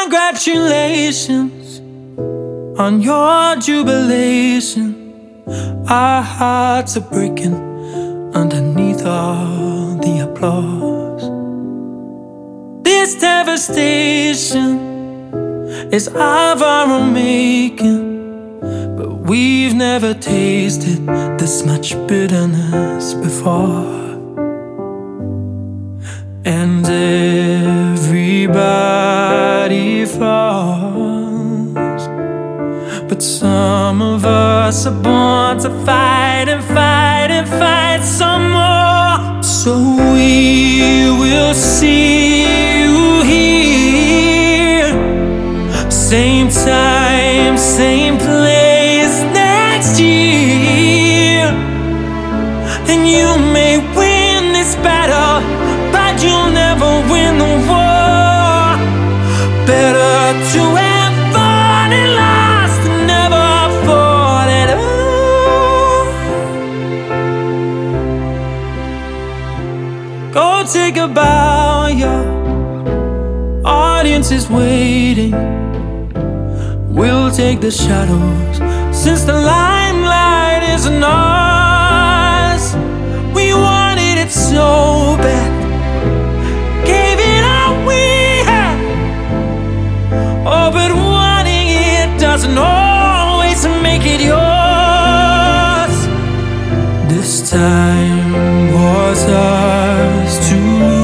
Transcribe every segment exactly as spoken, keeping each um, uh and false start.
Congratulations on your jubilation. Our hearts are breaking underneath all the applause. This devastation is of our own making, but we've never tasted this much bitterness before. And everybody falls, but some of us are born to fight and fight and fight some more. So we will see you here, same time, same place next year. And you may win this battle, but you'll never win the war. Better to have fought and lost than never fought at all. Go take a bow, your audience is waiting. We'll take the shadows, since the limelight isn't ours. We wanted it so bad, gave it all we had. Oh, but wanting it doesn't always make it yours. This time was ours to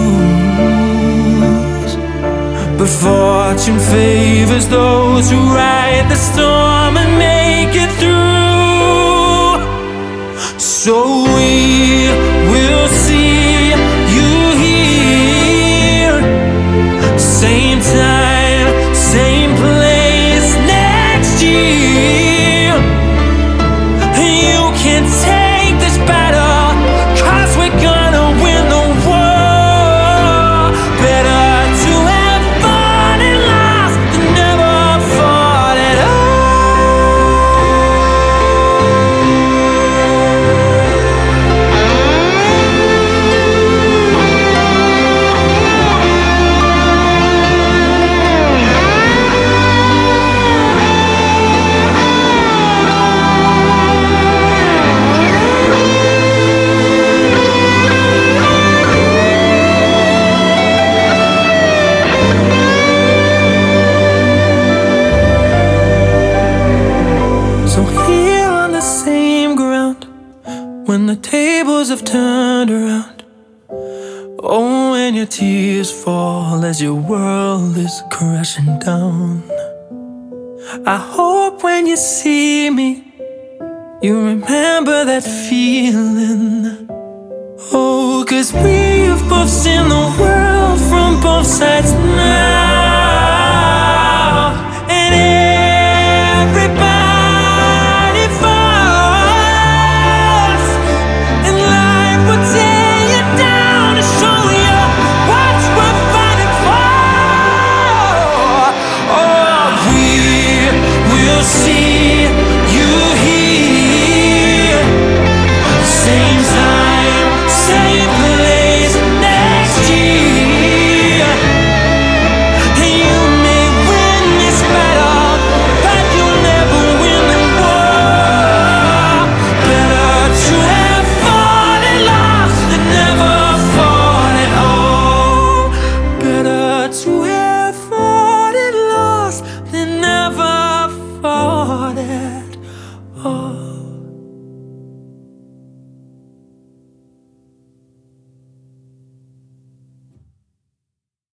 lose, but fortune favors those who ride the storm and make it through. So we will see you here, same time, same place next year. You can take this battle, 'cause we're gonna win the war. Better to have fought and lost than never fought at So here on the same ground, when the tables have turned around, oh, when your tears fall as your world is crashing down, I hope when you see me, you remember that feeling. Oh, 'cause we've both seen the world from both sides now.